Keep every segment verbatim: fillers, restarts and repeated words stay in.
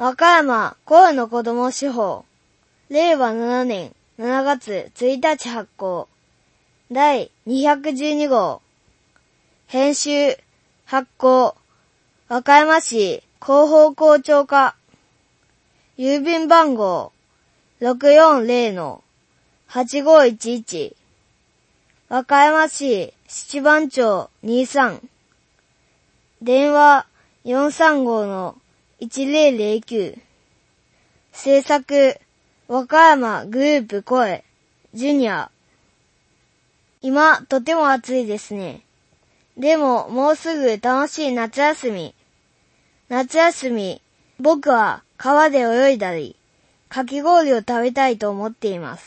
和歌山声の子供司法れいわななねんしちがつついたち発行だいにひゃくじゅうにごう編集発行和歌山市広報校長課郵便番号 ろくよんぜろのはちごいちいち 和歌山市七番町にじゅうさん電話 よんさんごのいちぜろぜろきゅう制作和歌山グループ声ジュニア今とても暑いですね。でももうすぐ楽しい夏休み。夏休み僕は川で泳いだりかき氷を食べたいと思っています。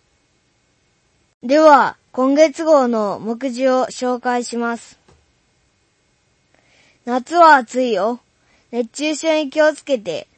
では今月号の目次を紹介します。夏は暑いよ。熱中症に気をつけて。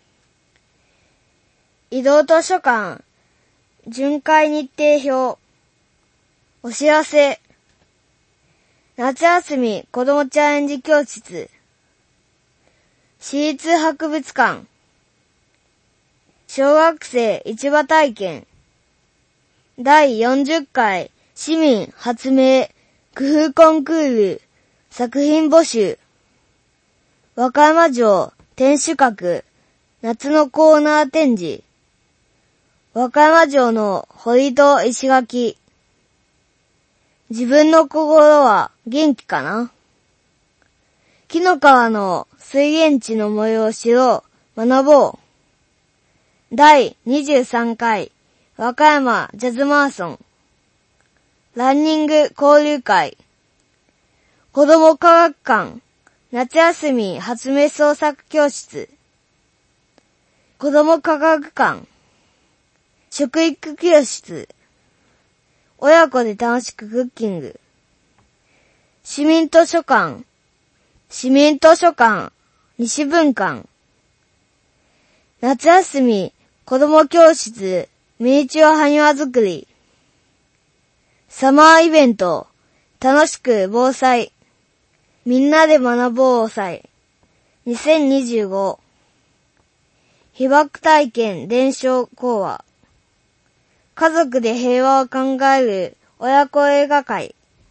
移動図書館巡回日程表お知らせ夏休み子どもチャレンジ教室私立博物館小学生市場体験だいよんじゅっかい市民発明工夫コンクール作品募集和歌山城天守閣夏のコーナー展示和歌山城の堀と石垣自分の心は元気かな紀の川の水源地の催しを学ぼうだいにじゅうさんかい和歌山ジャズマラソンランニング交流会子ども科学館夏休み発明創作教室子ども科学館食育教室親子で楽しくクッキング市民図書館市民図書館西文館夏休み子ども教室ミニチュア埴輪作りサマーイベント楽しく防災みんなで学ぼう祭にせんにじゅうご被爆体験伝承講話家族で平和を考える親子映画会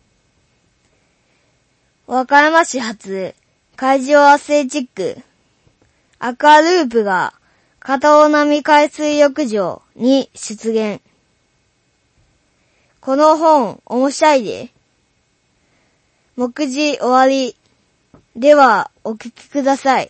和歌山市発海上アスレチックアクアループが片尾波海水浴場に出現この本面白いで目次終わりではお聞きください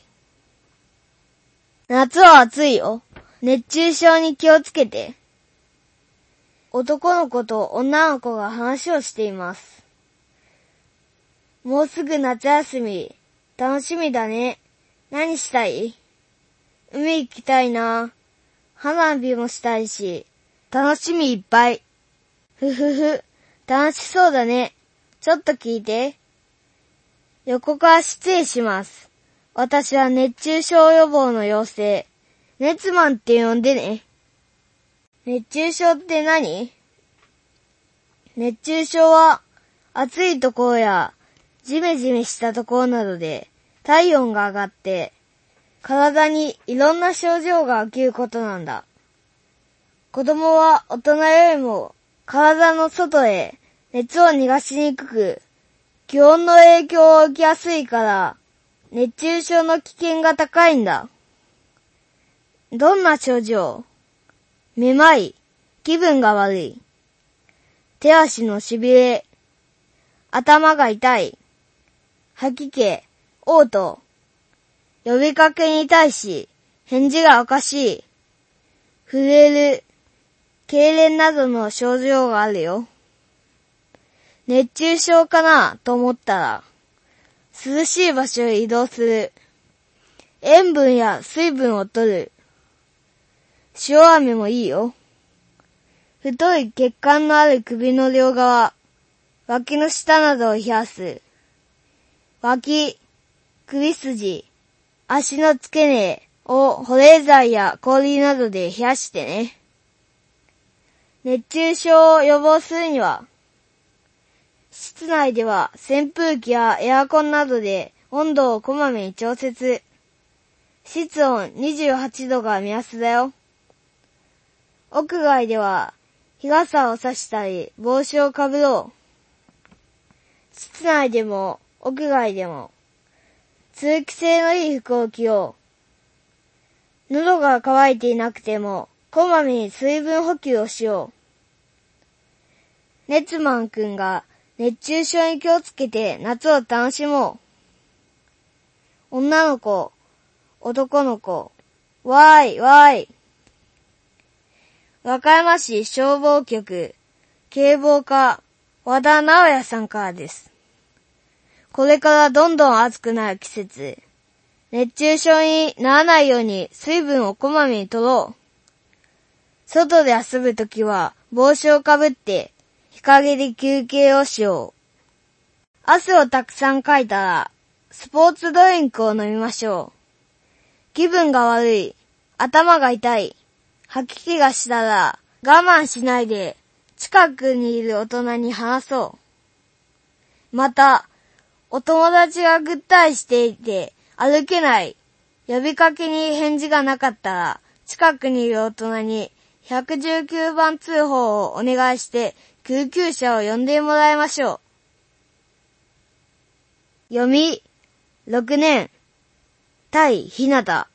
夏は暑いよ熱中症に気をつけて男の子と女の子が話をしています。もうすぐ夏休み。楽しみだね。何したい？海行きたいな。花火もしたいし。楽しみいっぱい。ふふふ。楽しそうだね。ちょっと聞いて。横から失礼します。私は熱中症予防の妖精。熱マンって呼んでね。熱中症って何？熱中症は暑いところやジメジメしたところなどで体温が上がって体にいろんな症状が起きることなんだ。子供は大人よりも体の外へ熱を逃がしにくく気温の影響を受けやすいから熱中症の危険が高いんだ。どんな症状？めまい、気分が悪い、手足のしびれ、頭が痛い、吐き気、嘔吐、呼びかけに対し返事がおかしい、震える、痙攣などの症状があるよ。熱中症かなと思ったら、涼しい場所へ移動する、塩分や水分を取る、塩飴もいいよ。太い血管のある首の両側、脇の下などを冷やす。脇、首筋、足の付け根を保冷剤や氷などで冷やしてね。熱中症を予防するには、室内では扇風機やエアコンなどで温度をこまめに調節。 室温にじゅうはちどが目安だよ。屋外では日傘を差したり帽子をかぶろう。室内でも屋外でも通気性のいい服を着よう。喉が渇いていなくてもこまめに水分補給をしよう。ネツマンくんが熱中症に気をつけて夏を楽しもう。女の子、男の子、わーいわーい。和歌山市消防局警防課和田直也さんからです。これからどんどん暑くなる季節、熱中症にならないように水分をこまめに取ろう。外で遊ぶときは帽子をかぶって日陰で休憩をしよう。汗をたくさんかいたらスポーツドリンクを飲みましょう。気分が悪い、頭が痛い、吐き気がしたら我慢しないで近くにいる大人に話そう。また、お友達がぐったりしていて歩けない、呼びかけに返事がなかったら近くにいる大人にいちいちきゅうばん通報をお願いして救急車を呼んでもらいましょう。読み、ろくねん、対ひなた。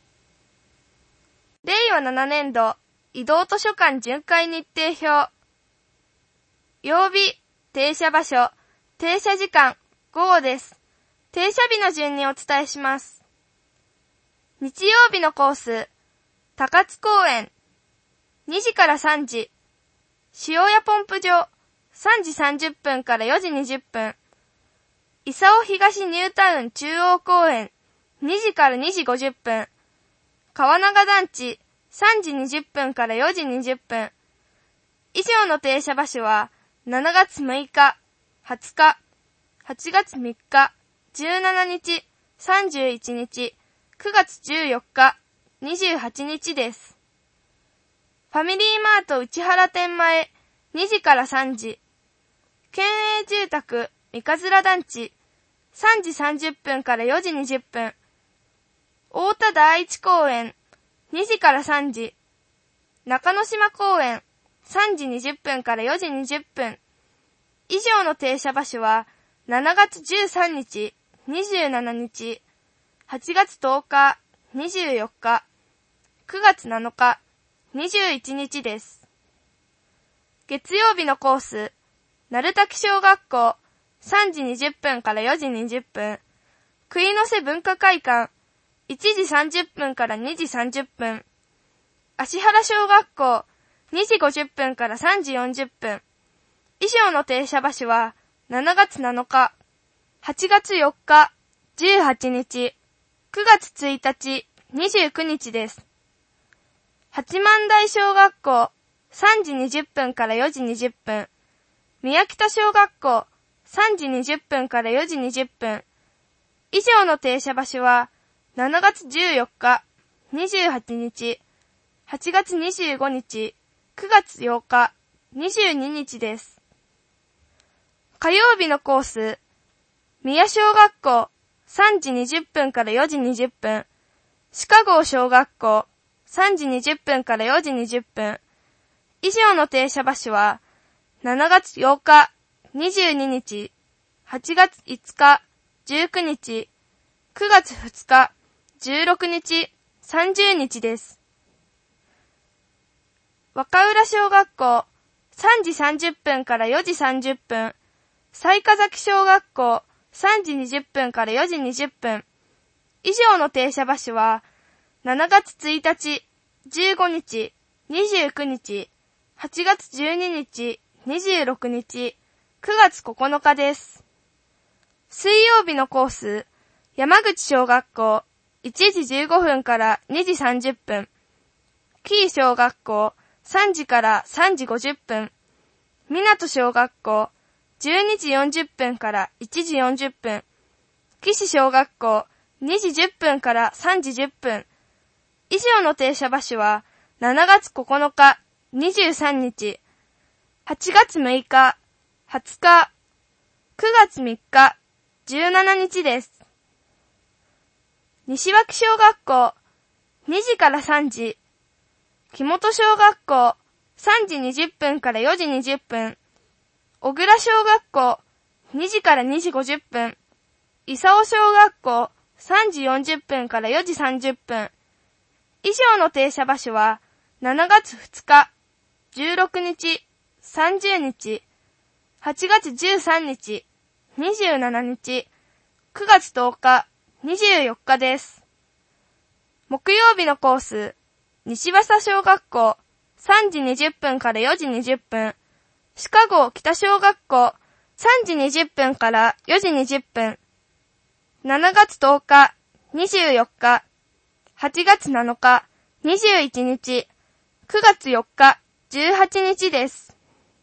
れいわななねんど移動図書館巡回日程表。曜日、停車場所、停車時間、午後です。停車日の順にお伝えします。日曜日のコース、高津公園、にじからさんじ、塩屋ポンプ場、さんじさんじゅっぷんからよじにじゅっぷん、伊佐東ニュータウン中央公園、にじからにじごじゅっぷん、川長団地、さんじにじゅっぷんからよじにじゅっぷん。以上の停車場所は、しちがつむいか、はつか、はちがつみっか、じゅうしちにち、さんじゅういちにち、くがつじゅうよっか、にじゅうはちにちです。ファミリーマート内原店前、にじからさんじ。県営住宅、三日面団地、さんじさんじゅっぷんからよじにじゅっぷん。大田第一公園、にじからさんじ。中之島公園、さんじにじゅっぷんからよじにじゅっぷん。以上の停車場所は、しちがつじゅうさんにち、にじゅうしちにち、はちがつとおか、にじゅうよっか、くがつなのか、にじゅういちにちです。月曜日のコース、鳴滝小学校、さんじにじゅっぷんからよじにじゅっぷん。杭の瀬文化会館、いちじさんじゅっぷんからにじさんじゅっぷん。芦原小学校、にじごじゅっぷんからさんじよんじゅっぷん。以上の停車場所は、しちがつなのか、はちがつよっか、じゅうはちにち、くがつついたち、にじゅうくにちです。八幡台小学校、さんじにじゅっぷんからよじにじゅっぷん。宮北小学校、さんじにじゅっぷんからよじにじゅっぷん。以上の停車場所は、しちがつじゅうよっか、にじゅうはちにち、はちがつにじゅうごにち、くがつようか、にじゅうににちです。火曜日のコース、宮小学校、さんじにじゅっぷんからよじにじゅっぷん。鹿郷小学校、さんじにじゅっぷんからよじにじゅっぷん。以上の停車場所は、しちがつようか、にじゅうににち、はちがついつか、じゅうくにち、くがつふつか、じゅうろくにち、さんじゅうにちです。若浦小学校、さんじさんじゅっぷんからよじさんじゅっぷん。雑賀崎小学校、さんじにじゅっぷんからよじにじゅっぷん。以上の停車場所は、しちがつついたち、じゅうごにち、にじゅうくにち、はちがつじゅうににち、にじゅうろくにち、くがつここのかです。水曜日のコース、山口小学校、いちじじゅうごふんからにじさんじゅっぷん。紀伊小学校、さんじからさんじごじゅっぷん。港小学校、じゅうにじよんじゅっぷんからいちじよんじゅっぷん。岸小学校、にじじゅっぷんからさんじじゅっぷん。以上の停車場所は、しちがつここのか、にじゅうさんにち、はちがつむいか、はつか、くがつみっか、じゅうしちにちです。 西脇小学校にじからさんじ、木本小学校さんじにじゅっぷんからよじにじゅっぷん、小倉小学校にじからにじごじゅっぷん、伊佐尾小学校さんじよんじゅっぷんからよじさんじゅっぷん。以上の停車場所はしちがつふつか、じゅうろくにち、さんじゅうにち、はちがつじゅうさんにち、にじゅうしちにち、くがつとおか、にじゅうよっかです。木曜日のコース、西和佐小学校さんじにじゅっぷんからよじにじゅっぷん、鹿郷北小学校さんじにじゅっぷんからよじにじゅっぷん、しちがつとおか、にじゅうよっか、はちがつなのか、にじゅういちにち、くがつよっか、じゅうはちにちです。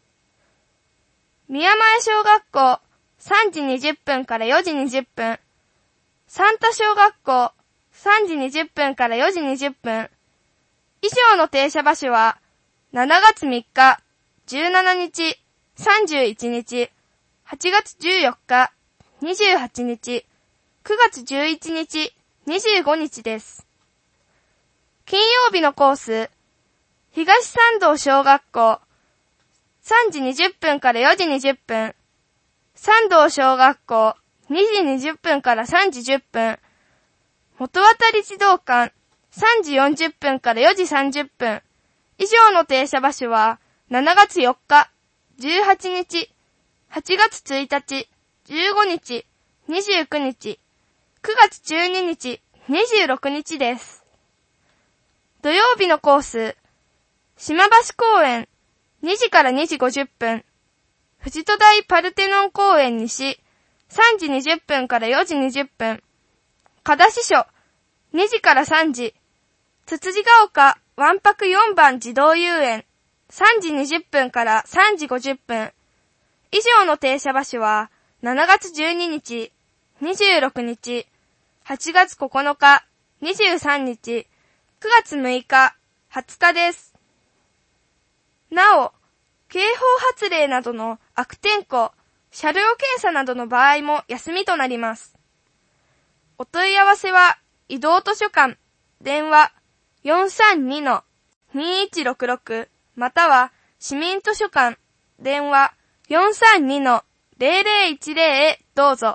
宮前小学校さんじにじゅっぷんからよじにじゅっぷん、三田小学校さんじにじゅっぷんからよじにじゅっぷん。以上の停車場所はしちがつみっか、じゅうしちにち、さんじゅういちにち、はちがつじゅうよっか、にじゅうはちにち、くがつじゅういちにち、にじゅうごにちです。金曜日のコース、東参道小学校さんじにじゅっぷんからよじにじゅっぷん、参道小学校にじにじゅっぷんからさんじじゅっぷん、元渡児童館さんじよんじゅっぷんからよじさんじゅっぷん。以上の停車場所はしちがつよっか、じゅうはちにち、はちがつついたち、じゅうごにち、にじゅうくにち、くがつじゅうににち、にじゅうろくにちです。土曜日のコース、島橋公園にじからにじごじゅっぷん、藤戸台パルテノン公園西さんじにじゅっぷんからよじにじゅっぷん、加田支所にじからさんじ、つつじが丘わんぱくよんばん児童遊園さんじにじゅっぷんからさんじごじゅっぷん。以上の停車場所はしちがつじゅうににち、にじゅうろくにち、はちがつここのか、にじゅうさんにち、くがつむいか、はつかです。なお、警報発令などの悪天候、車両検査などの場合も休みとなります。お問い合わせは、移動図書館、電話 よんさんにのにいちろくろく または市民図書館、電話 よんさんにのぜろぜろいちぜろ へどうぞ。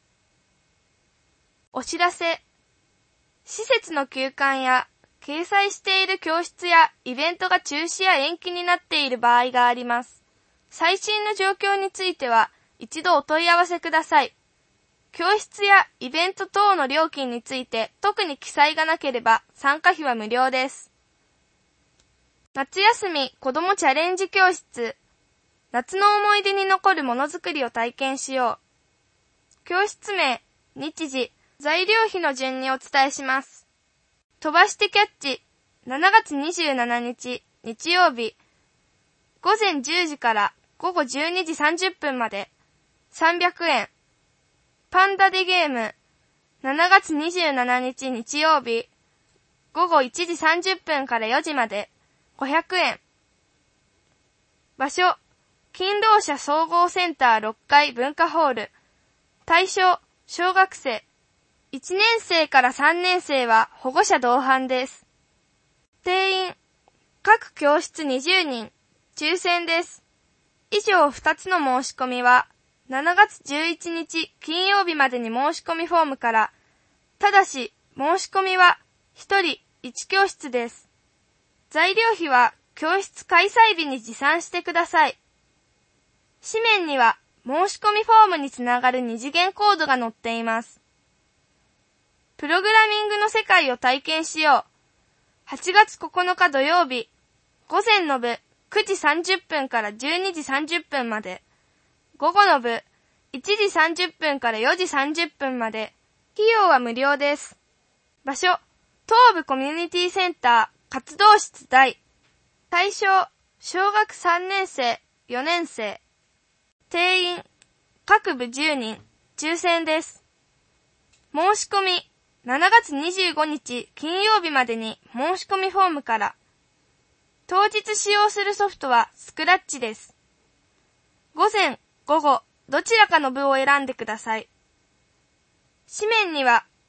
お知らせ。施設の休館や掲載している教室やイベントが中止や延期になっている場合があります。最新の状況については一度お問い合わせください。教室やイベント等の料金について特に記載がなければ参加費は無料です。夏休み子どもチャレンジ教室。夏の思い出に残るものづくりを体験しよう。教室名、日時、材料費の順にお伝えします。飛ばしてキャッチ、しちがつにじゅうしちにち、日曜日。ごぜんじゅうじからごごじゅうにじさんじゅっぷんまで、さんびゃくえん。パンダでゲーム、しちがつにじゅうしちにち日曜日。ごごいちじさんじゅっぷんからよじまで、ごひゃくえん。場所、勤労者総合センターろっかい文化ホール。対象、小学生。いちねんせいからさんねんせいは保護者同伴です。定員、各教室にじゅうにん、抽選です。以上ふたつの申し込みは、しちがつじゅういちにち金曜日までに申し込みフォームから、ただし、申し込みはひとりいちきょうしつです。材料費は教室開催日に持参してください。紙面には申し込みフォームにつながる二次元コードが載っています。プログラミングの世界を体験しよう。はちがつここのか土曜日、午前の部くじさんじゅっぷんからじゅうにじさんじゅっぷんまで、午後の部いちじさんじゅっぷんからよじさんじゅっぷんまで、費用は無料です。場所、東部コミュニティセンター活動室大。対象、小学さんねんせい、よねんせい。定員、各部じゅうにん、抽選です。申し込み、しちがつにじゅうごにち金曜日までに申し込みフォームから。当日使用するソフトはスクラッチです。午前、午後、どちらかの部を選んでください。紙面には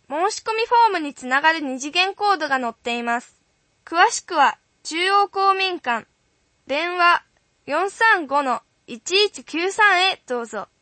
申し込みフォームにつながる二次元コードが載っています。詳しくは中央公民館電話 よんさんごのいちいちきゅうさん へどうぞ。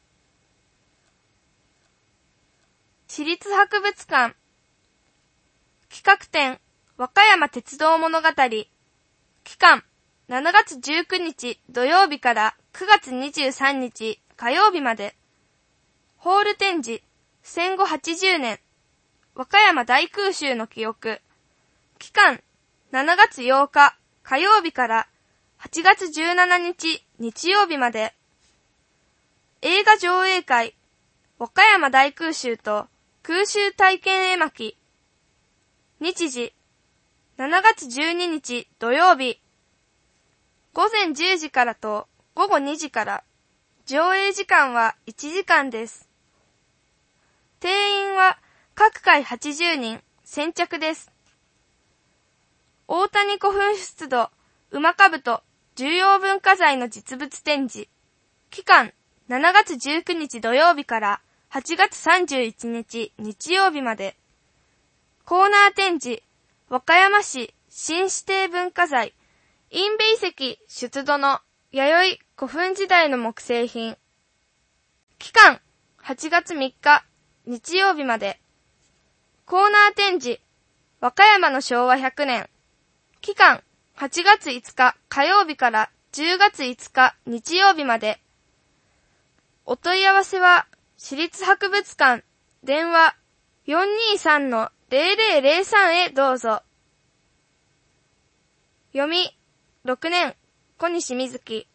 市立博物館企画展和歌山鉄道物語期間しちがつじゅうくにち土曜日からくがつにじゅうさんにち火曜日まで。ホール展示戦後はちじゅうねん和歌山大空襲の記憶期間しちがつようか火曜日からはちがつじゅうしちにち日曜日まで。映画上映会和歌山大空襲と空襲体験絵巻日時しちがつじゅうににち土曜日ごぜんじゅうじからとごごにじから上映時間はいちじかんです。定員は各回はちじゅうにん先着です。大谷古墳出土馬兜重要文化財の実物展示期間しちがつじゅうくにち土曜日からはちがつさんじゅういちにち日曜日まで。コーナー展示和歌山市新指定文化財因部遺跡出土の弥生古墳時代の木製品期間はちがつみっか日曜日まで。コーナー展示和歌山のしょうわひゃくねん期間はちがついつか火曜日からじゅうがついつか日曜日まで。お問い合わせは市立博物館電話 よんにーさんのぜろぜろぜろさん へどうぞ。読みろくねん小西瑞希。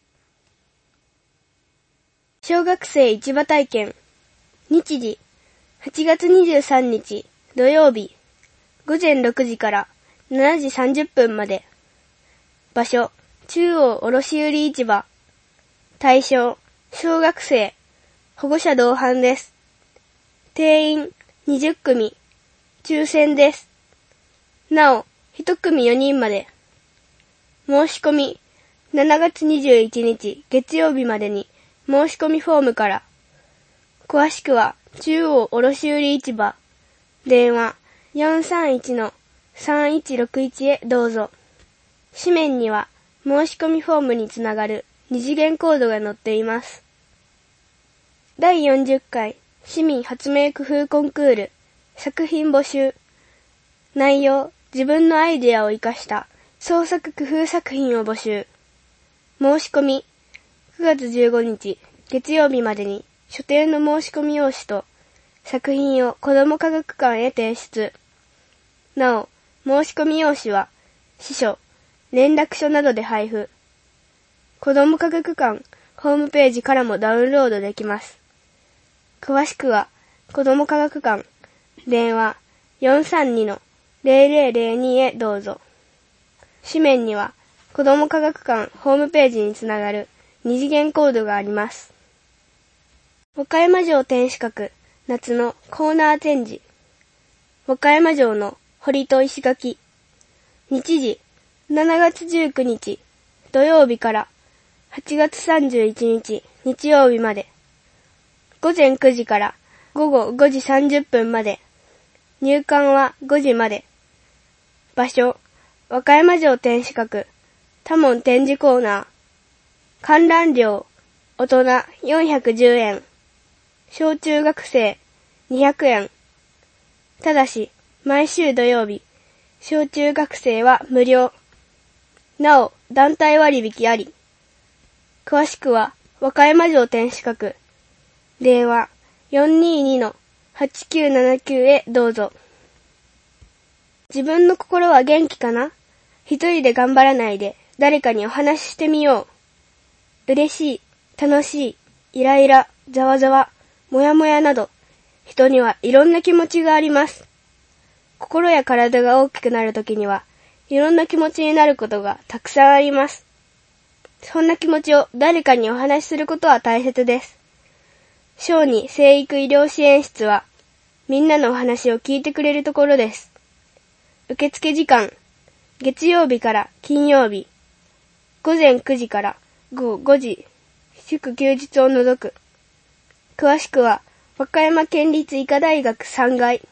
小学生市場体験日時はちがつにじゅうさんにち土曜日ごぜんろくじからしちじさんじゅっぷんまで。場所中央卸売市場。対象小学生保護者同伴です。定員にじゅっくみ抽選です。なおいちくみよにんまで。申し込みしちがつにじゅういちにち月曜日までに申し込みフォームから。詳しくは中央卸売市場電話 よんさんいちのさんいちろくいち へどうぞ。紙面には申し込みフォームにつながる二次元コードが載っています。だいよんじゅっかい市民発明工夫コンクール作品募集。内容自分のアイデアを生かした創作工夫作品を募集。申し込みくがつじゅうごにち月曜日までに所定の申し込み用紙と作品を子ども科学館へ提出。なお、申し込み用紙は司書、連絡書などで配布。子ども科学館ホームページからもダウンロードできます。詳しくは子ども科学館電話 よんさんにのぜろぜろぜろに へどうぞ。紙面には子ども科学館ホームページにつながる二次元コードがあります。和歌山城天守閣夏のコーナー展示。和歌山城の堀と石垣。日時しちがつじゅうくにち土曜日からはちがつさんじゅういちにち日曜日まで。ごぜんくじからごごごじさんじゅっぷんまで。入館はごじまで。場所和歌山城天守閣多聞展示コーナー。観覧料大人よんひゃくじゅうえん小中学生にひゃくえん。ただし毎週土曜日小中学生は無料。なお団体割引あり。詳しくは和歌山城天守閣電話 よんにーにのはちきゅうななきゅう へどうぞ。自分の心は元気かな？一人で頑張らないで誰かにお話ししてみよう。嬉しい、楽しい、イライラ、ざわざわ、もやもやなど、人にはいろんな気持ちがあります。心や体が大きくなるときには、いろんな気持ちになることがたくさんあります。そんな気持ちを誰かにお話しすることは大切です。小児生育医療支援室は、みんなのお話を聞いてくれるところです。受付時間、月曜日から金曜日、ごぜんくじからごごごじ、祝休日を除く。詳しくは、和歌山県立医科大学さんがい、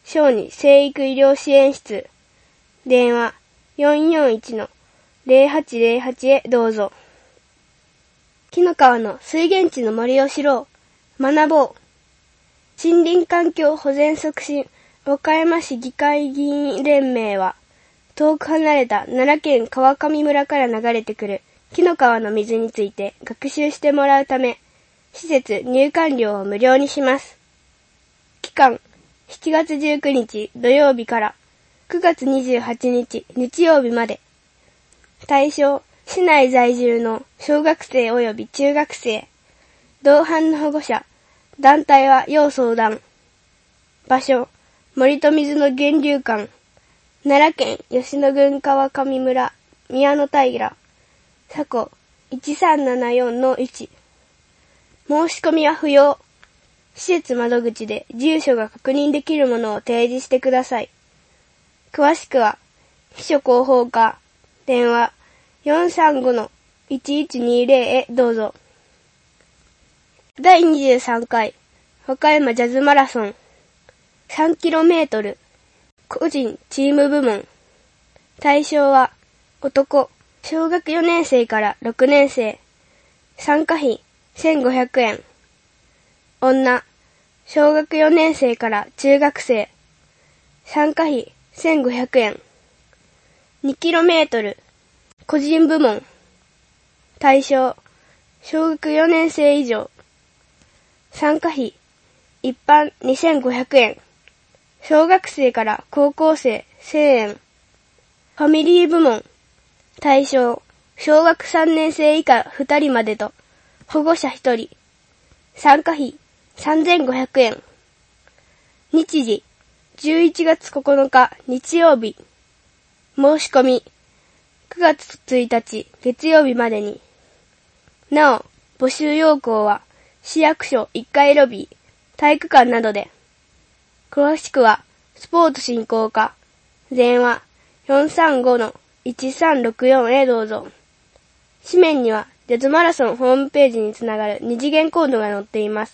小児生育医療支援室、電話 よんよんいちのゼロはちゼロはち へどうぞ。紀の川の水源地の森を知ろう、学ぼう。森林環境保全促進和歌山市議会議員連盟は、遠く離れた奈良県川上村から流れてくる紀の川の水について学習してもらうため、施設入館料を無料にします。期間、しちがつじゅうくにち土曜日からくがつにじゅうはちにち日曜日まで。対象、市内在住の小学生及び中学生、同伴の保護者、団体は要相談。場所、森と水の源流館、奈良県吉野郡川上村宮野平、佐古 いちさんななよんのいち。申し込みは不要。施設窓口で住所が確認できるものを提示してください。詳しくは、秘書広報課、電話 よんさんごのいちいちにゼロ へどうぞ。だいにじゅうさんかい和歌山ジャズマラソン さんキロメートル個人チーム部門。対象は男、小学よねんせいからろくねんせい。参加費せんごひゃくえん。女、小学よねんせいから中学生。参加費せんごひゃくえん。にキロメートル個人部門。対象、小学よねんせい以上。参加費一般にせんごひゃくえん。小学生から高校生せんえん。ファミリー部門。対象、小学さんねんせい以下ふたりまでと保護者ひとり。参加費さんぜんごひゃくえん。日時、じゅういちがつここのか日曜日。申し込み、くがつついたち月曜日までに。なお、募集要項は市役所いっかいロビー、体育館などで。詳しくは、スポーツ振興課、電話 よんさんごのいちさんろくよん へどうぞ。紙面には、ジャズマラソンホームページにつながる二次元コードが載っています。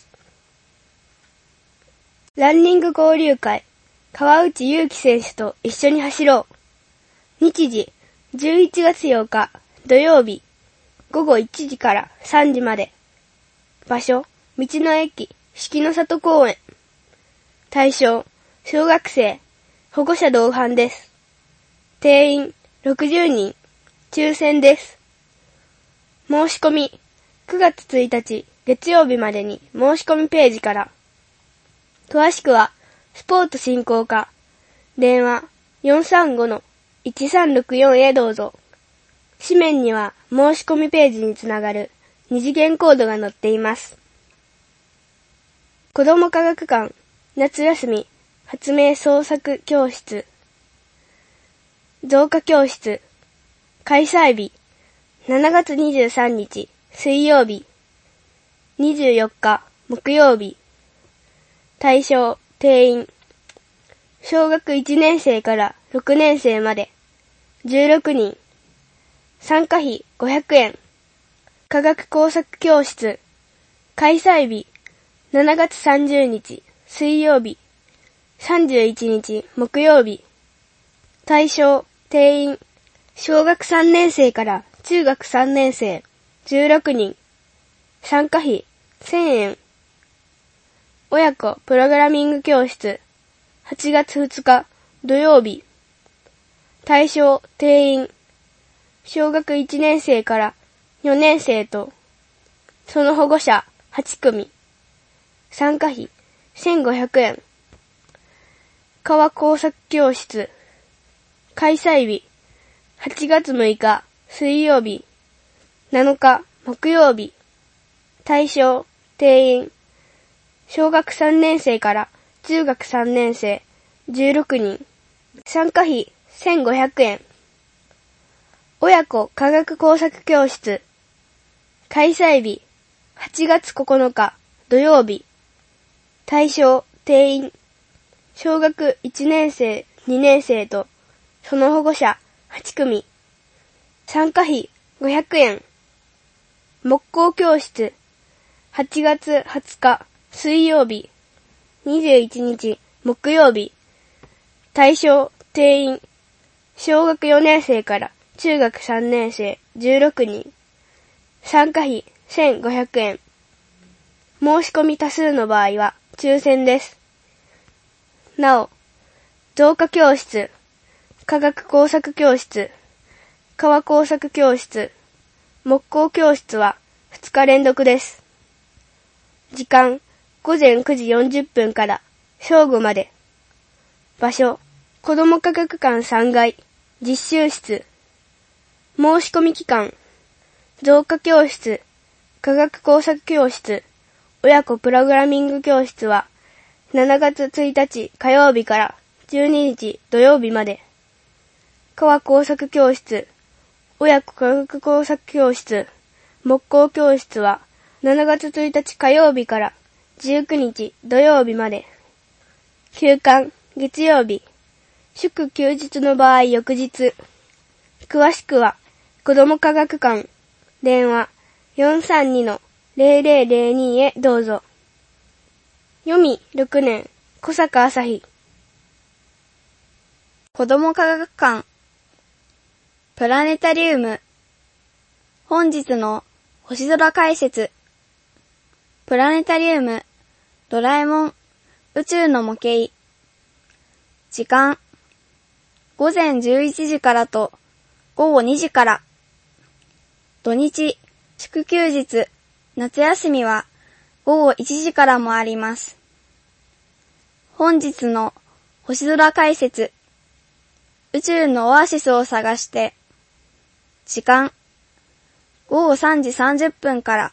ランニング交流会、川内優輝選手と一緒に走ろう。日時、じゅういちがつようか土曜日、ごごいちじからさんじまで。場所、道の駅、四季の里公園。対象、小学生、保護者同伴です。定員、ろくじゅうにん、抽選です。申し込み、くがつついたち月曜日までに申し込みページから。詳しくは、スポーツ振興課、電話 よんさんごのいちさんろくよん へどうぞ。紙面には申し込みページにつながる二次元コードが載っています。子ども科学館、夏休み、発明創作教室。増加教室。開催日、しちがつにじゅうさんにち、水曜日。にじゅうよっか、木曜日。対象、定員。小学いちねんせいからろくねんせいまで。じゅうろくにん。参加費ごひゃくえん。科学工作教室。開催日、しちがつさんじゅうにち、水曜日。さんじゅういちにち、木曜日。対象、定員。小学さんねんせいから中学さんねんせい、じゅうろくにん。参加費、せんえん。親子プログラミング教室。はちがつふつか、土曜日。対象、定員。小学いちねんせいからよねんせいと、その保護者はちくみ。参加費、せんごひゃくえん。川工作教室。開催日、はちがつむいか、水曜日。なのか、木曜日。対象、定員。小学さんねんせいから中学さんねんせい、じゅうろくにん。参加費、せんごひゃくえん。親子科学工作教室。開催日、はちがつここのか、土曜日。対象、定員。小学いちねんせい、にねんせいと、その保護者はちくみ。参加費ごひゃくえん。木工教室。はちがつはつか、水曜日。にじゅういちにち、木曜日。 対象、定員、小学よねん生から中学さんねん生じゅうろくにん。参加費せんごひゃくえん。申し込み多数の場合は抽選です。なお、造花教室、科学工作教室、川工作教室、木工教室はふつか連続です。時間、ごぜんくじよんじゅっぷんから正午まで。場所、子ども科学館さんがい、実習室。申し込み期間、造花教室、科学工作教室、親子プログラミング教室はしちがつついたち火曜日からじゅうににち土曜日まで。川工作教室、親子科学工作教室、木工教室はしちがつついたち火曜日からじゅうくにち土曜日まで。休館、月曜日、祝休日の場合翌日。詳しくは、子ども科学館、電話 よんさんにのゼロゼロゼロに へどうぞ。よみろくねん、小坂朝日。 子ども科学館、プラネタリウム。本日の星空解説。プラネタリウム、ドラえもん、宇宙の模型。時間、ごぜんじゅういちじからとごごにじから。土日、祝休日、夏休みはごごいちじからもあります。本日の星空解説。宇宙のオアシスを探して。時間、ごごさんじさんじゅっぷんから。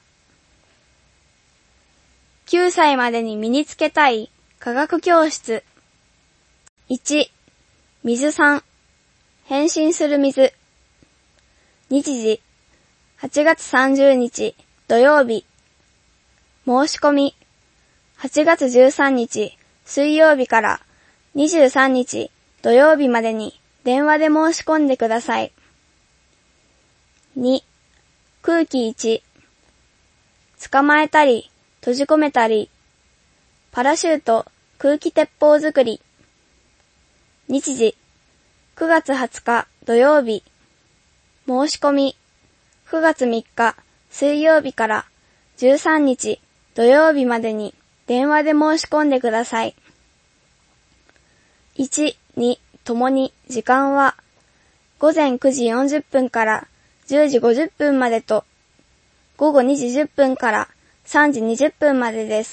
きゅうさいまでに身につけたい科学教室。いち、水さん、変身する水。日時、はちがつさんじゅうにち土曜日。申し込み、はちがつじゅうさんにち水曜日からにじゅうさんにち土曜日までに電話で申し込んでください。に、空気いち、捕まえたり閉じ込めたり、パラシュート空気鉄砲作り。日時、くがつはつか土曜日。申し込み、くがつみっか水曜日からじゅうさんにち土曜日までに電話で申し込んでください。いち、にともに時間はごぜんくじよんじゅっぷんからじゅうじごじゅっぷんまでとごごにじじゅっぷんからさんじにじゅっぷんまでです。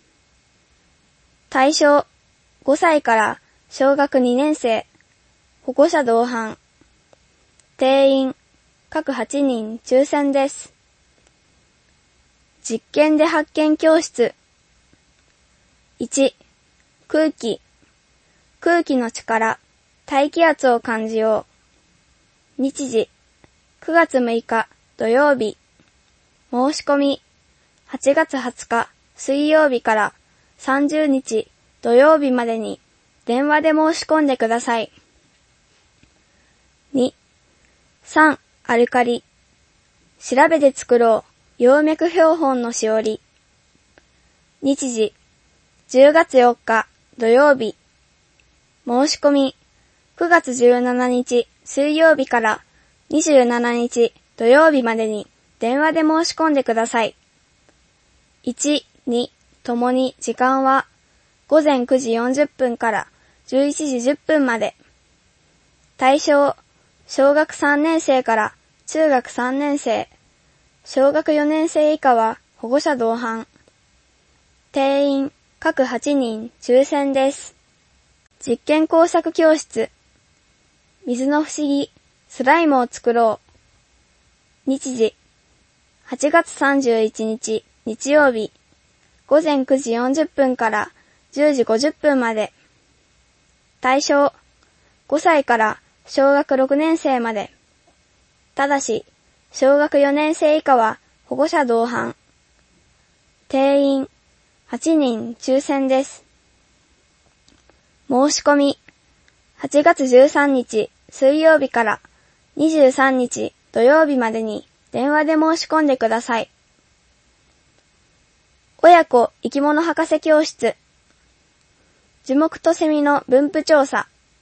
対象ごさいから小学にねん生、保護者同伴。定員各はちにん抽選です。実験で発見教室。いち、空気。空気の力、大気圧を感じよう。日時、くがつむいか土曜日。申し込み、はちがつはつか水曜日からさんじゅうにち土曜日までに電話で申し込んでください。に、さん、アルカリ。調べて作ろう、葉脈標本のしおり。日時、じゅうがつよっか土曜日。申し込み、くがつじゅうしちにち水曜日からにじゅうしちにち土曜日までに電話で申し込んでください。いち、にともに時間はごぜんくじよんじゅっぷんからじゅういちじじゅっぷんまで。対象、小学さんねん生から中学さんねん生、小学よねん生以下は保護者同伴。定員各はちにん抽選です。実験工作教室。水の不思議、スライムを作ろう。日時、はちがつさんじゅういちにち日曜日、ごぜんくじよんじゅっぷんからじゅうじごじゅっぷんまで。対象、ごさいから小学ろくねん生まで。ただし、小学よねん生以下は保護者同伴。定員はちにん抽選です。申し込み、はちがつじゅうさんにち水曜日からにじゅうさんにち土曜日までに電話で申し込んでください。親子生き物博士教室。樹木とセミの分布調査。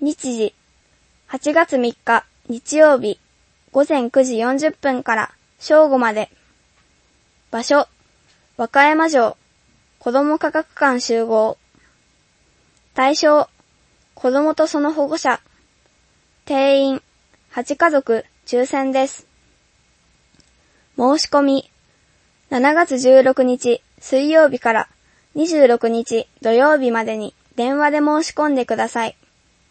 日時、はちがつみっか日曜日、ごぜんくじよんじゅっぷんから正午まで。場所、和歌山城、子ども科学館集合。対象、子どもとその保護者。定員、はちかぞく抽選です。申し込み、しちがつじゅうろくにち水曜日からにじゅうろくにち土曜日までに電話で申し込んでください。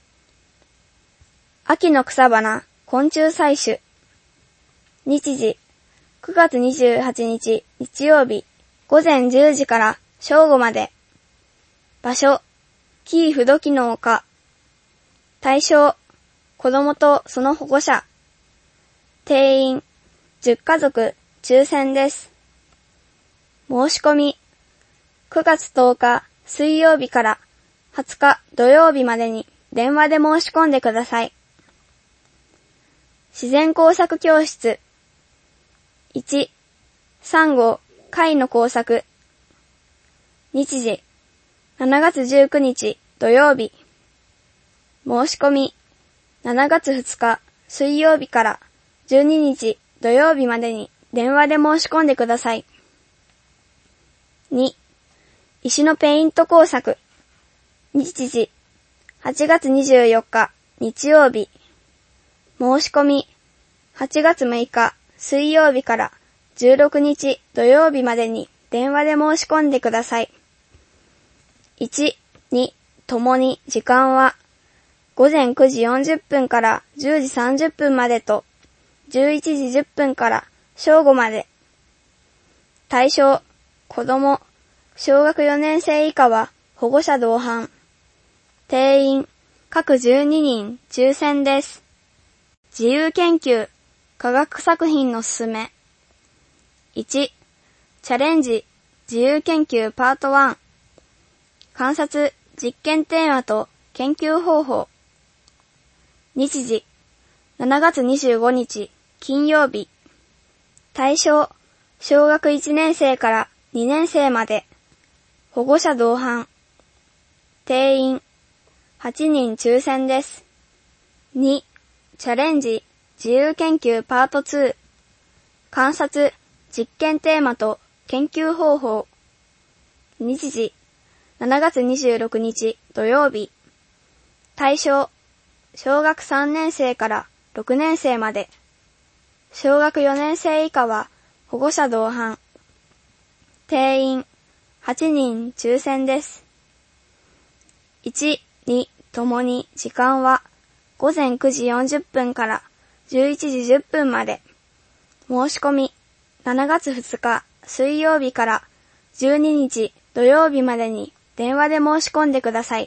秋の草花、昆虫採取。日時、くがつにじゅうはちにち日曜日、ごぜんじゅうじから正午まで。場所、紀伊不土記の丘。対象、子供とその保護者。定員、じゅっかぞく抽選です。申し込み、くがつとおか水曜日からはつか土曜日までに電話で申し込んでください。自然工作教室。いち、サンゴ、貝の工作。日時、しちがつじゅうくにち土曜日。申し込み、しちがつふつか水曜日からじゅうににち土曜日までに電話で申し込んでください。に、石のペイント工作。日時、はちがつにじゅうよっか日曜日。申し込み、はちがつむいか水曜日からじゅうろくにち土曜日までに電話で申し込んでください。いち、に、ともに時間はごぜんくじよんじゅっぷんからじゅうじさんじゅっぷんまでとじゅういちじじゅっぷんから正午まで。対象、子供、小学よねんせい以下は保護者同伴。定員、各じゅうににん抽選です。自由研究、科学作品のすすめ。いち、チャレンジ、自由研究パートワン。観察、実験テーマと研究方法。日時、しちがつにじゅうごにち金曜日。対象、小学いちねんせいからにねんせいまで。保護者同伴。定員、はちにん抽選です。に、チャレンジ、自由研究パートツー。観察、実験テーマと研究方法。日時、しちがつにじゅうろくにち土曜日。対象、小学さんねんせいからろくねんせいまで。小学よねんせい以下は保護者同伴。定員、はちにん抽選です。いち、にともに時間はごぜんくじよんじゅっぷんからじゅういちじじゅっぷんまで。申し込み、しちがつふつか水曜日からじゅうににち土曜日までに電話で申し込んでください。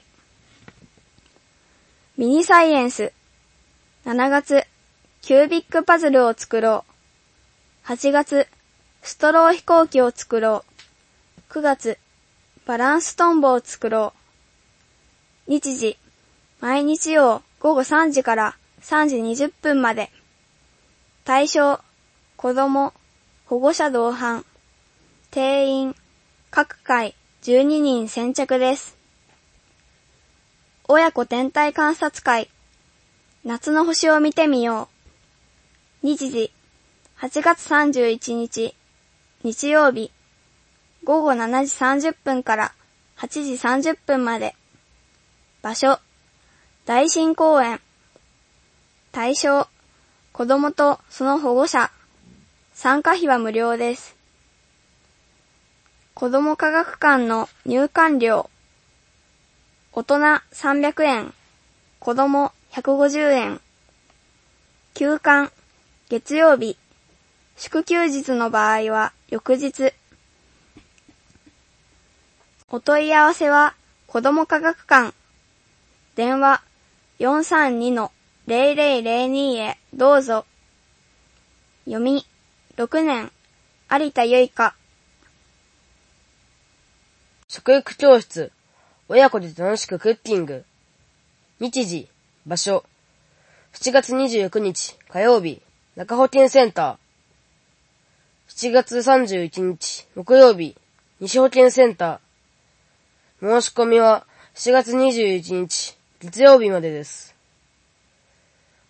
ミニサイエンス。しちがつ、キュービックパズルを作ろう。はちがつ、ストロー飛行機を作ろう。くがつ、バランストンボを作ろう。日時、毎日曜ごごさんじからさんじにじゅっぷんまで。対象、子供、保護者同伴。定員、各回じゅうににん先着です。親子天体観察会。夏の星を見てみよう。日時、はちがつさんじゅういちにち、日曜日、ごごしちじさんじゅっぷんからはちじさんじゅっぷんまで。場所、大新公園。対象、子供とその保護者。参加費は無料です。子供科学館の入館料。大人さんびゃくえん、子供ひゃくごじゅうえん。休館、月曜日、祝休日の場合は翌日。お問い合わせは子供科学館。電話 よんさんにのゼロゼロゼロに へどうぞ。読み、ろくねん、有田ゆいか。 食育教室。親子で楽しくクッキング。日時、場所。しちがつにじゅうくにち火曜日、中保健センター。しちがつさんじゅういちにち木曜日、西保健センター。申し込みはしちがつにじゅういちにち月曜日までです。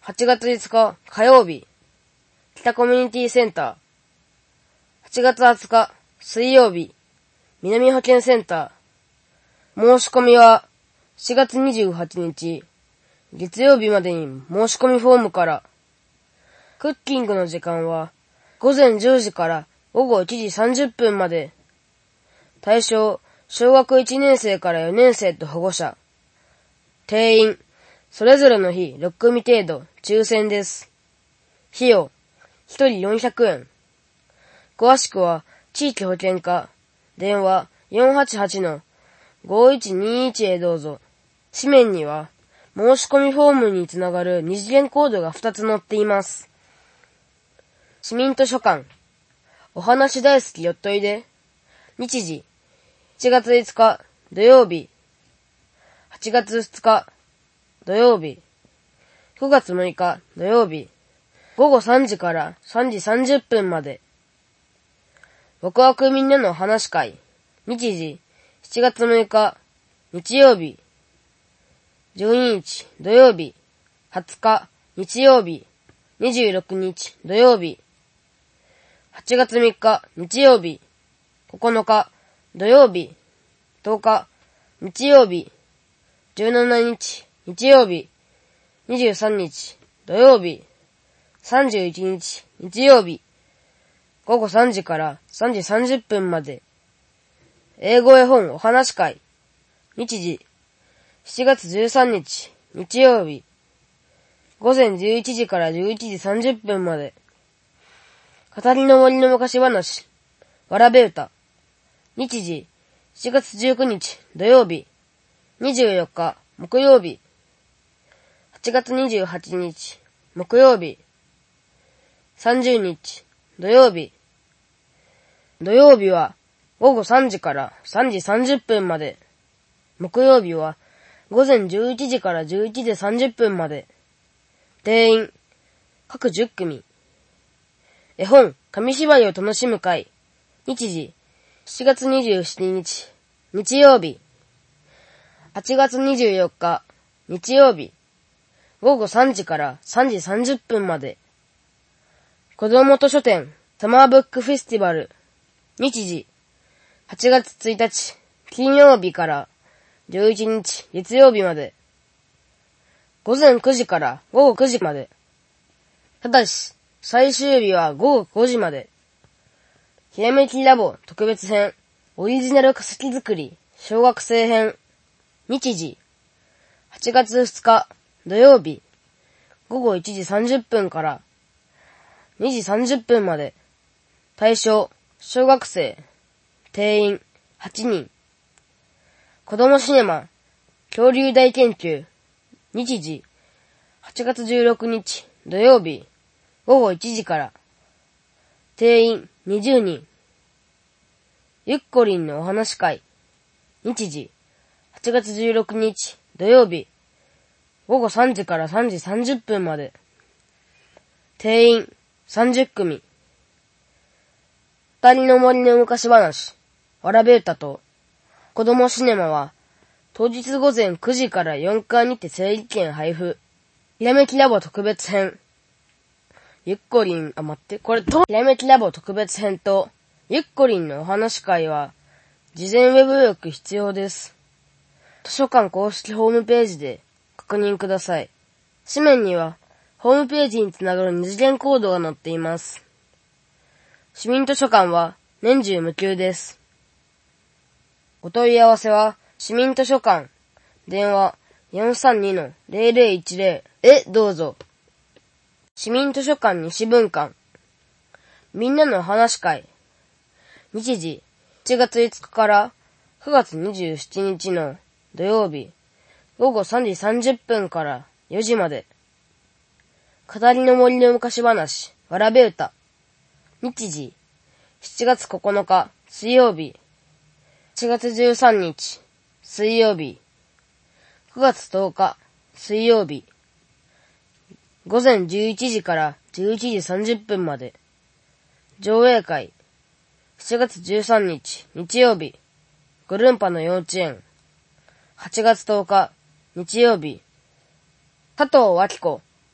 はちがついつか火曜日、北コミュニティセンター。はちがつはつか水曜日、南保健センター。申し込みはしがつにじゅうはちにち、月曜日までに申し込みフォームから。クッキングの時間はごぜんじゅうじからごごいちじさんじゅっぷんまで。対象、小学いちねんせいからよねんせいと保護者。定員、それぞれの日ろっくみ程度、抽選です。費用、ひとりよんひゃくえん。詳しくは、地域保険課、電話 よんはちはちのごいちにいち へどうぞ。紙面には、申し込みフォームにつながる二次元コードがふたつ載っています。市民図書館、お話大好きよっといで。日時、しちがついつか土曜日、はちがつふつか土曜日、くがつむいか土曜日、ごごさんじからさんじさんじゅっぷんまで。僕はみんなの話会、日時、しちがつむいか日曜日、じゅうににち土曜日、はつか日曜日、にじゅうろくにち土曜日、はちがつみっか日曜日、ここのか土曜日、とおか日曜日、じゅうしちにち日曜日、にじゅうさんにち土曜日、さんじゅういちにち日曜日、ごごさんじからさんじさんじゅっぷんまで。英語絵本お話会、日時、しちがつじゅうさんにち日曜日、ごぜんじゅういちじからじゅういちじさんじゅっぷんまで。語りの森の昔話、わらべ歌、日時、しちがつじゅうくにち土曜日、にじゅうよっか木曜日、はちがつにじゅうはちにち木曜日、さんじゅうにち土曜日。土曜日はごごさんじからさんじさんじゅっぷんまで。木曜日はごぜんじゅういちじからじゅういちじさんじゅっぷんまで。定員、各じゅっくみ。絵本、紙芝居を楽しむ会。日時、しちがつにじゅうしちにち、日曜日。はちがつにじゅうよっか、日曜日。ごごさんじからさんじさんじゅっぷんまで。子供図書店、サマーブックフェスティバル。日時、はちがつついたち、金曜日からじゅういちにち、月曜日まで。ごぜんくじからごごくじまで。ただし、最終日はごごごじまで。ひらめきラボ特別編、オリジナル化石作り、小学生編。日時、はちがつふつか土曜日、ごごいちじさんじゅっぷんからにじさんじゅっぷんまで。対象、小学生。定員、はちにん。子供シネマ、恐竜大研究。日時、はちがつじゅうろくにち土曜日、ごごいちじから。定員、にじゅうにん。ゆっこりんのお話会。日時、はちがつじゅうろくにち土曜日、ごごさんじからさんじさんじゅっぷんまで。定員、さんじゅっくみ。二人の森の昔話、わらべ歌と、子供シネマは、当日午前くじからよんかいにて整理券配布。ひらめきラボ特別編。ゆっこりん、あ、待って、これと、ひらめきラボ特別編と、ゆっこりんのお話会は、事前ウェブ予約必要です。図書館公式ホームページで確認ください。紙面には、ホームページにつながる二次元コードが載っています。市民図書館は年中無休です。お問い合わせは、市民図書館、電話 よんさんにのゼロゼロいちゼロ へどうぞ。市民図書館西分館、みんなの話会。日時、しちがついつかからくがつにじゅうしちにちの土曜日、ごごさんじさんじゅっぷんからよじまで。語りの森の昔話、わらべ歌。日時、しちがつここのか水曜日、しちがつじゅうさんにち水曜日、くがつとおか水曜日、ごぜんじゅういちじからじゅういちじさんじゅっぷんまで。上映会、しちがつじゅうさんにち日曜日、ぐるんぱの幼稚園。はちがつとおか日曜日、佐藤明子、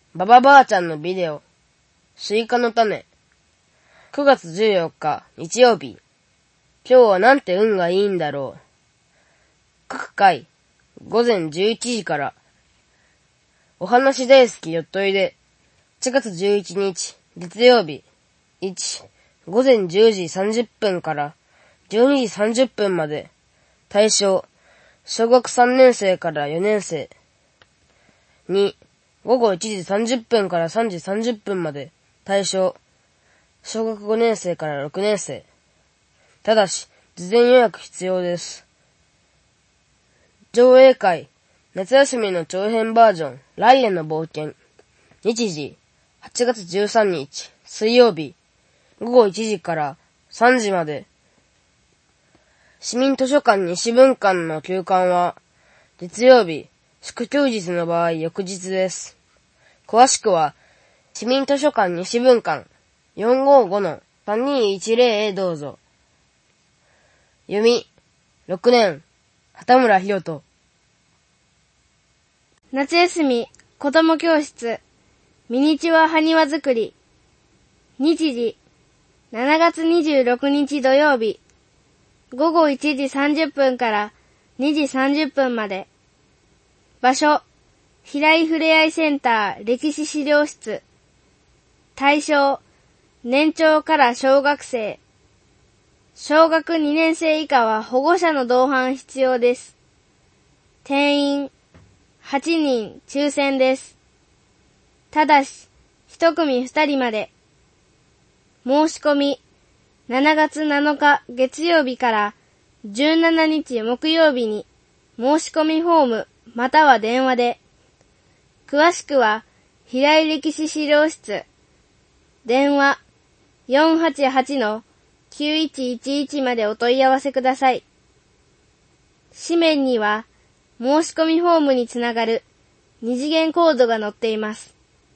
ババばあちゃんのビデオ、スイカの種。くがつじゅうよっか、日曜日。今日はなんて運がいいんだろう。各回、ごぜんじゅういちじから。お話大好きよっといで。しちがつじゅういちにち、月曜日。いち、ごぜんじゅうじさんじゅっぷんからじゅうにじさんじゅっぷんまで。対象、小学さんねんせいからよねんせい。に、ごごいちじさんじゅっぷんからさんじさんじゅっぷんまで。対象、小学ごねんせいからろくねんせい。ただし、事前予約必要です。上映会、夏休みの長編バージョン、ライエの冒険。日時、はちがつじゅうさんにち、水曜日、ごごいちじからさんじまで。市民図書館西分館の休館は、月曜日、祝休日の場合翌日です。詳しくは、市民図書館西分館 よんごごのさんにいちぜろ へどうぞ。読み、ろくねん、畑村博人。 夏休み、子供教室、ミニチュア埴輪作り。日時、しちがつにじゅうろくにち土曜日、ごごいちじさんじゅっぷんからにじさんじゅっぷんまで。場所、平井ふれあいセンター歴史資料室。対象、年長から小学生。小学にねんせい以下は保護者の同伴必要です。定員、はちにん抽選です。ただし、一組二人まで。申し込み、しちがつなのか月曜日からじゅうしちにち木曜日に申し込みフォームまたは電話で。詳しくは、平井歴史資料室。電話 よんはちはちのきゅういちいちいち までお問い合わせください。紙面には、申し込みフォームにつながる二次元コードが載っています。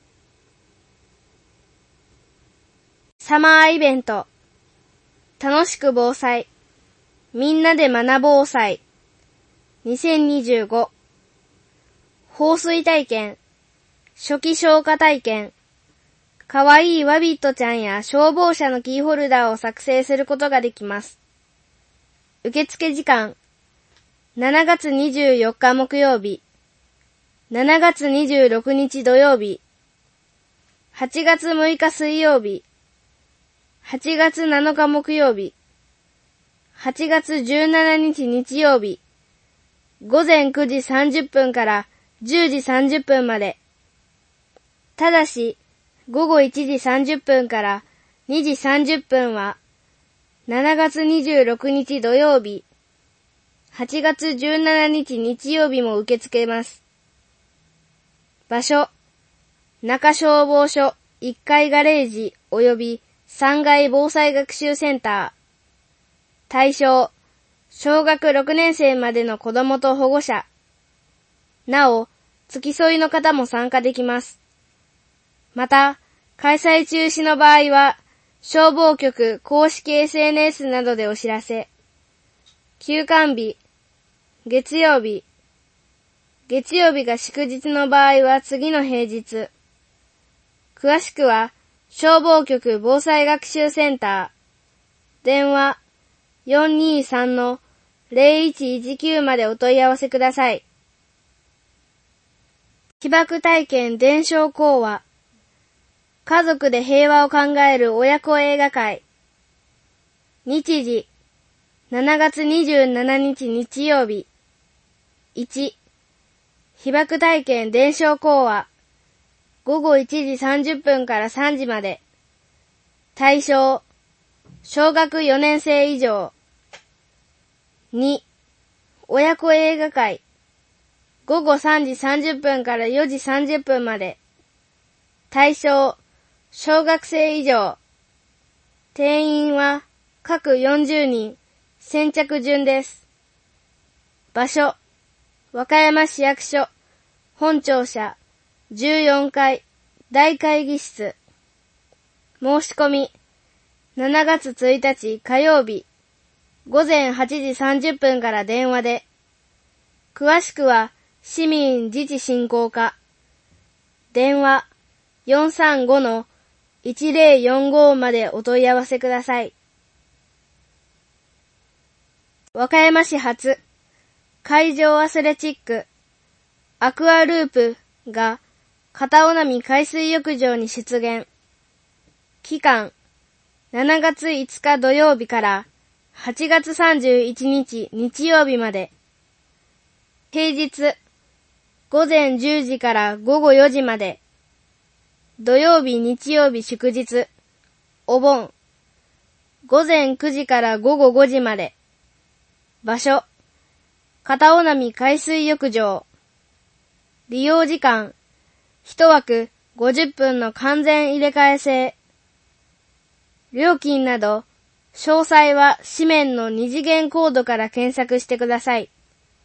サマーイベント。楽しく防災。みんなで学ぼう祭。にせんにじゅうご。放水体験。初期消火体験。かわいいワビットちゃんや消防車のキーホルダーを作成することができます。受付時間。しちがつにじゅうよっか木曜日。しちがつにじゅうろくにち土曜日。はちがつむいか水曜日。はちがつなのか木曜日。はちがつじゅうしちにち日曜日。ごぜんくじさんじゅっぷんからじゅうじさんじゅっぷんまで。ただし、ごごいちじさんじゅっぷんからにじさんじゅっぷんは、しちがつにじゅうろくにち土曜日。はちがつじゅうしちにち日曜日も受け付けます。場所、中消防署いっかいガレージ及びさんがい防災学習センター。対象、小学ろくねんせいまでの子供と保護者。なお、付き添いの方も参加できます。また、開催中止の場合は、消防局公式 エスエヌエス などでお知らせ。休館日、月曜日。月曜日が祝日の場合は次の平日。詳しくは、消防局防災学習センター。電話 よんにさんのぜろいちいちきゅう までお問い合わせください。被爆体験伝承講話。家族で平和を考える親子映画会。日時、しちがつにじゅうしちにち日曜日。いち、被爆体験伝承講話。ごごいちじさんじゅっぷんからさんじまで。対象、小学よねんせい以上。に、親子映画会。ごごさんじさんじゅっぷんからよじさんじゅっぷんまで。対象、小学生以上。定員は各よんじゅうにん、先着順です。場所、和歌山市役所、本庁舎、じゅうよんかい、大会議室。申し込み、しちがつついたち火曜日、ごぜんはちじさんじゅっぷんから電話で。詳しくは、市民自治振興課。電話よんさんごのいちぜろよんご までお問い合わせください。和歌山市発海上アスレチックアクアループが片尾波海水浴場に出現。期間しちがついつか土曜日からはちがつさんじゅういちにち日曜日まで。平日ごぜんじゅうじからごごよじまで。土曜日日曜日祝日お盆ごぜんくじからごごごじまで。場所片尾波海水浴場。利用時間いちわくごじゅっぷんの完全入れ替え制。料金など詳細は紙面の二次元コードから検索してください。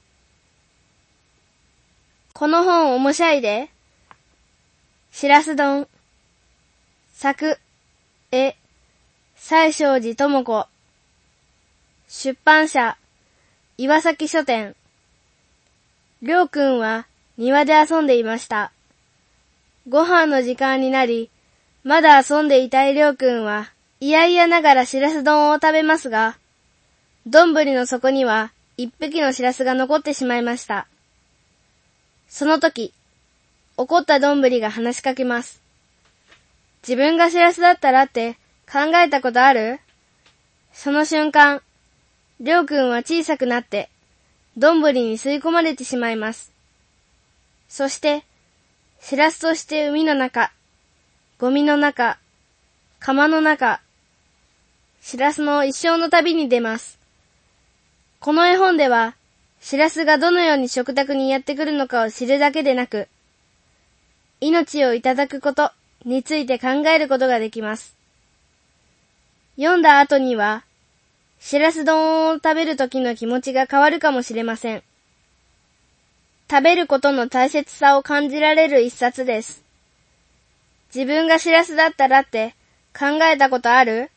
この本おもしゃいで。しらす丼。作、絵、西正寺智子。出版社、岩崎書店。りょうくんは庭で遊んでいました。ご飯の時間になり、まだ遊んでいたいりょうくんは、いやいやながらしらす丼を食べますが、丼の底には一匹のしらすが残ってしまいました。その時、怒った丼が話しかけます。自分がしらすだったらって考えたことある？その瞬間、りょうくんは小さくなって、丼に吸い込まれてしまいます。そして、しらすとして海の中、ゴミの中、釜の中、しらすの一生の旅に出ます。この絵本では、しらすがどのように食卓にやってくるのかを知るだけでなく、命をいただくことについて考えることができます。読んだ後には、しらす丼を食べる時の気持ちが変わるかもしれません。食べることの大切さを感じられる一冊です。自分がしらすだったらって考えたことある？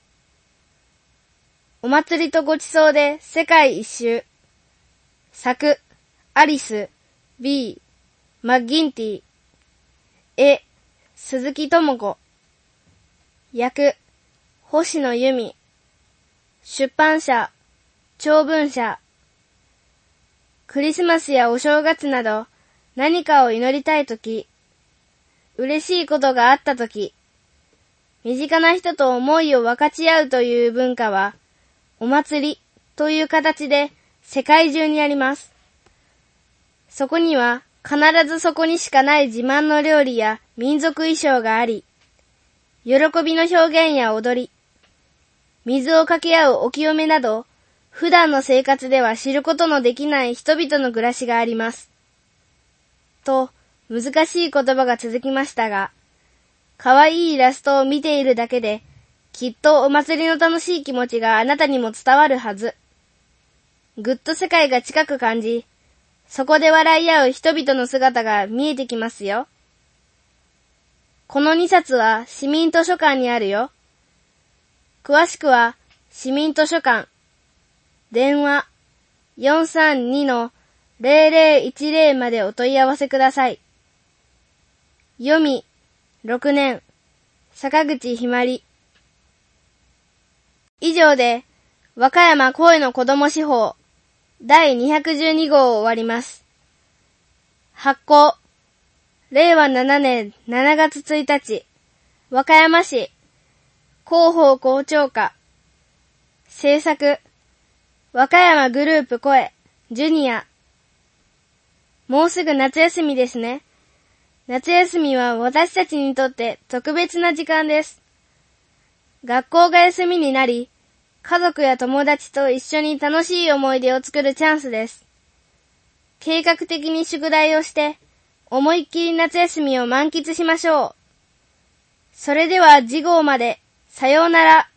お祭りとごちそうで世界一周。作、アリス、B、マッギンティ。絵、鈴木智子。役、星野由美。出版社、長文社。クリスマスやお正月など何かを祈りたいとき、嬉しいことがあったとき、身近な人と思いを分かち合うという文化は、お祭りという形で世界中にあります。そこには必ずそこにしかない自慢の料理や民族衣装があり、喜びの表現や踊り、水をかけ合うお清めなど、普段の生活では知ることのできない人々の暮らしがあります。と、難しい言葉が続きましたが、可愛いイラストを見ているだけで、きっとお祭りの楽しい気持ちがあなたにも伝わるはず。ぐっと世界が近く感じ、そこで笑い合う人々の姿が見えてきますよ。このにさつは市民図書館にあるよ。詳しくは市民図書館。電話 よんさんにのぜろぜろいちぜろ までお問い合わせください。読みろくねん坂口ひまり。以上で和歌山声の子ども司法だいにひゃくじゅうにごうを終わります。発行れいわななねんしちがつついたち和歌山市広報校長課。制作和歌山グループ声ジュニア。もうすぐ夏休みですね。夏休みは私たちにとって特別な時間です。学校が休みになり、家族や友達と一緒に楽しい思い出を作るチャンスです。計画的に宿題をして、思いっきり夏休みを満喫しましょう。それでは次号まで、さようなら。